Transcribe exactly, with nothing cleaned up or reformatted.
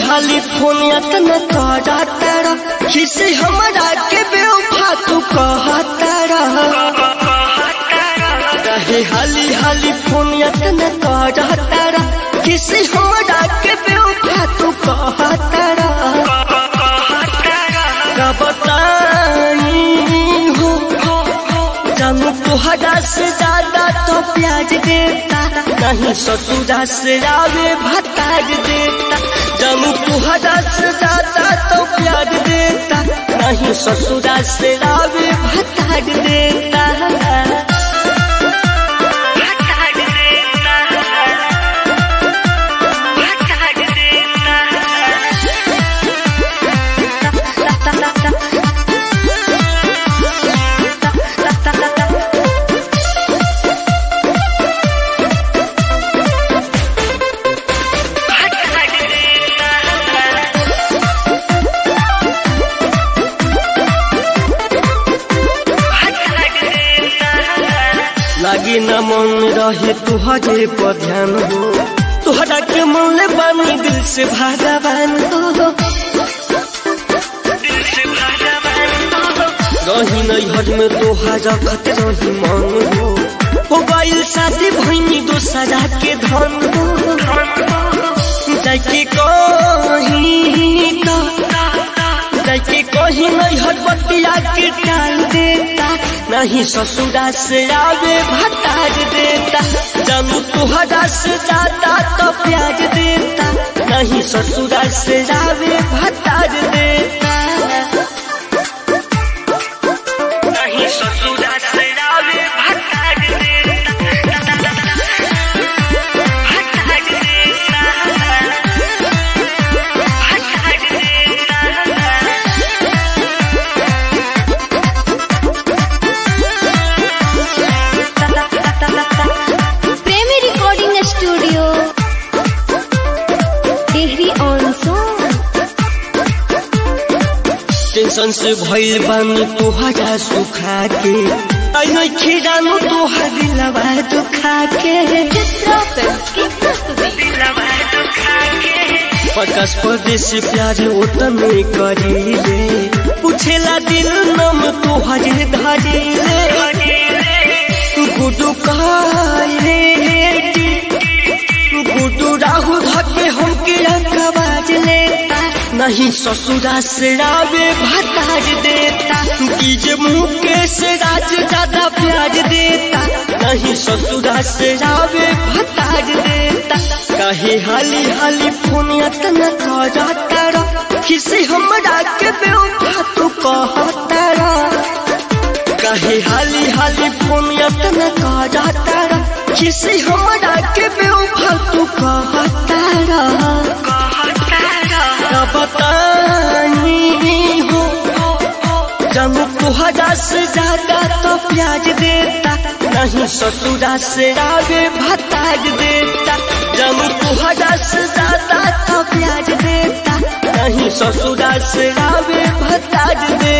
हाली फोन इतना करा तारा किसी हमारा के बेवफा तू कहा तारा रहे हाली हाली फोन इतना करा तारा किसी हमारा के बेवफा तू कहा तारा का बताई हो जानू तुहरा से ज्यादा तो प्याज देता नहीं ससुरा से आवे भताज देता जानू तुहरा से ज्यादा तो प्याज देता नहीं ससुरा से आवे भताज देता लागी न मन रहे तुहरे पर ध्यान हो तुहरा के मन ले बानी दिल से भगवान हो रही नहीं हज में तोहरा खत रही मन हो हो गइल शादी भइनी दोसरा के धन हो जाके कहीं तो जाके कहीं नहीं हज बतिया के टाल देता नहीं ससुरा से आवे भताज देता जानू तुहरा से ज्यादा तो प्याज देता नहीं ससुरा से आवे भताज देता नहीं ससुरा से आवे भताज देता भताज देता भताज देता प्रेमी recording studio Dehri on Sone. Tension से भइल बानी तोहरा सुखा के आई नहीं खिजानो तोहरा दिलवा दुखा के पचास परदेसी प्यार उतने करीले पूछेला दिल नम तोहरे धरीले गुडू काहे गुडू राहु धके हम के रखबाज लेता नहीं ससुरा से आवे भताज देता कीजे मुकेश राज ज्यादा प्याज देता नहीं ससुरा से आवे भताज देता कहे हाली हाली फोन इतना करा तारा किसी हमरा के बेवफा तू कहा तारा कहे हाली हाली फोन इतना करा तारा किसी हमरा के बेवफा तू कहा तारा का बताई हो जानू तुहरा से ज्यादा तो प्याज देता नहीं ससुरा से आवे भताज देता जानू तुहरा से ज्यादा तो प्याज देता नहीं ससुरा से आवे भताज देता।